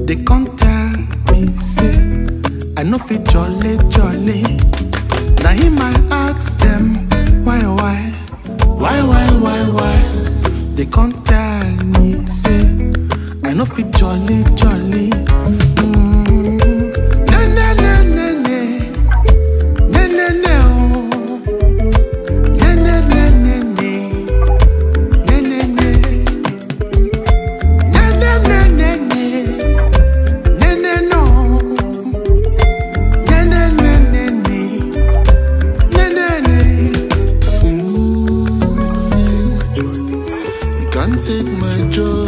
They can't tell me, say, I know fit jolly, jolly. Now he might ask them, why? They can't tell me, say, I know fit jolly, jolly. Can't take my joy,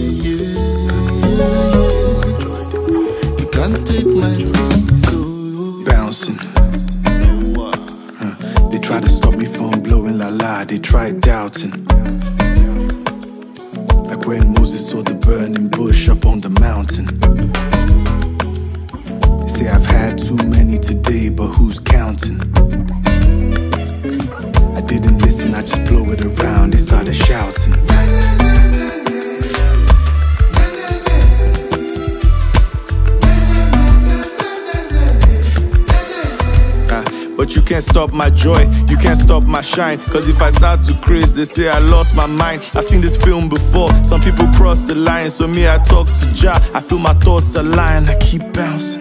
You can't take my peace, Bouncing. They try to stop me from blowing la la. They try doubting. Like when Moses saw the burning bush up on the mountain. They say I've had too many today, but who's counting? I didn't listen, I just blow it around. They started shouting. But you can't stop my joy, you can't stop my shine. Cause if I start to craze, they say I lost my mind. I've seen this film before, some people cross the line. So me, I talk to Jah, I feel my thoughts align. I keep bouncing.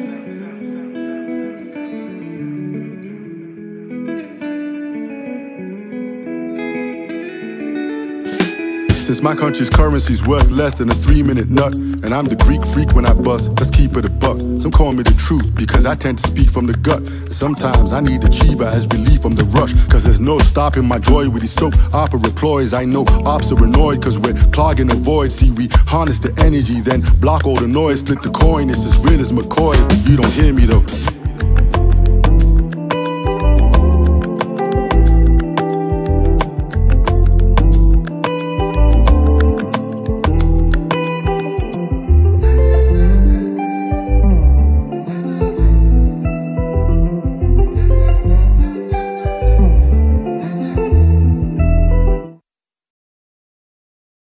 Since my country's currency's worth less than a 3-minute nut, and I'm the Greek freak when I bust, let's keep it a buck. Some call me the truth because I tend to speak from the gut. And sometimes I need the chiba as relief from the rush, cause there's no stopping my joy with these soap opera ploys. I know ops are annoyed cause we're clogging the void. See, we harness the energy, then block all the noise. Split the coin, it's as real as McCoy. You don't hear me though.